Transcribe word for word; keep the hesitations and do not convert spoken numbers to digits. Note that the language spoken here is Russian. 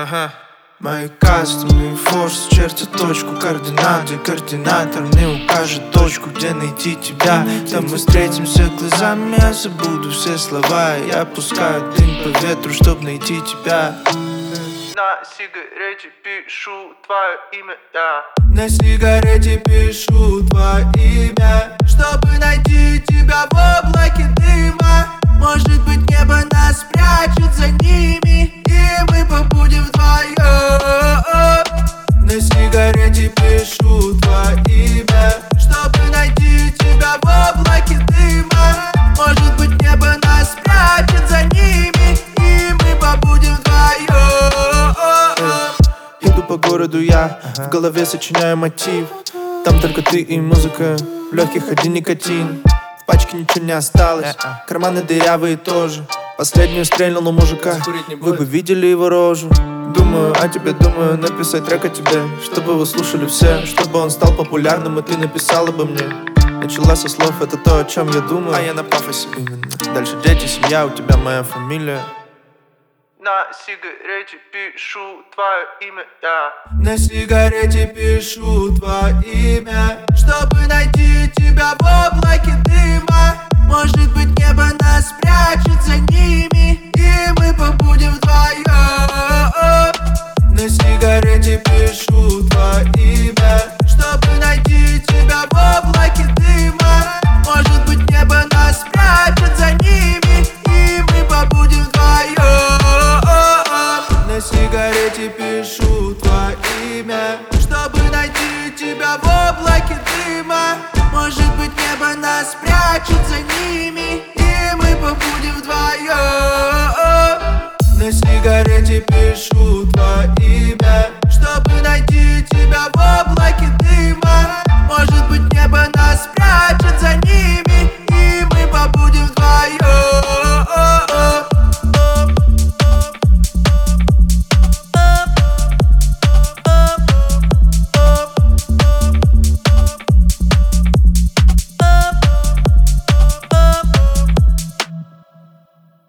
Ага. Мои кастомные форс чертят точку координаты. Координатор мне укажет точку, где найти тебя. Там мы встретимся глазами, я забуду все слова. Я пускаю дым по ветру, чтоб найти тебя. На сигарете пишу твое имя, я. На сигарете пишу твое имя, чтобы найти тебя в облаке дыма. Может быть, небо нас прячет за ними, и мы побудем вдвоем. На сигарете пишу твое имя, чтобы найти тебя в облаке дыма. Может быть, небо нас прячет за ними, и мы побудем вдвоем. Иду по городу я, в голове сочиняю мотив. Там только ты и музыка, в легких один никотин. В пачке ничего не осталось, карманы дырявые тоже. Последнюю стрельнул у мужика, вы бы видели его рожу. Думаю о тебе, думаю написать трек о тебе, чтобы его слушали все, чтобы он стал популярным, и ты написала бы мне. Начала со слов, это то, о чем я думаю, а я на пафосе именно. Дальше дети, семья, у тебя моя фамилия. На сигарете пишу твое имя, я. На сигарете пишу твое имя, чтобы найти тебя в облаке дыма. Может быть, небо нас прячет за ними, и мы побудем вдвоем. На сигарете пишу твое имя, чтобы найти тебя в облаке дыма. Может быть, небо нас прячет за ними, и мы побудем вдвоем. На сигарете пишу твое имя, чтобы найти тебя в облаке дыма. Может быть, небо нас прячет за ними, и мы побудем вдвоем. На сигарете пишу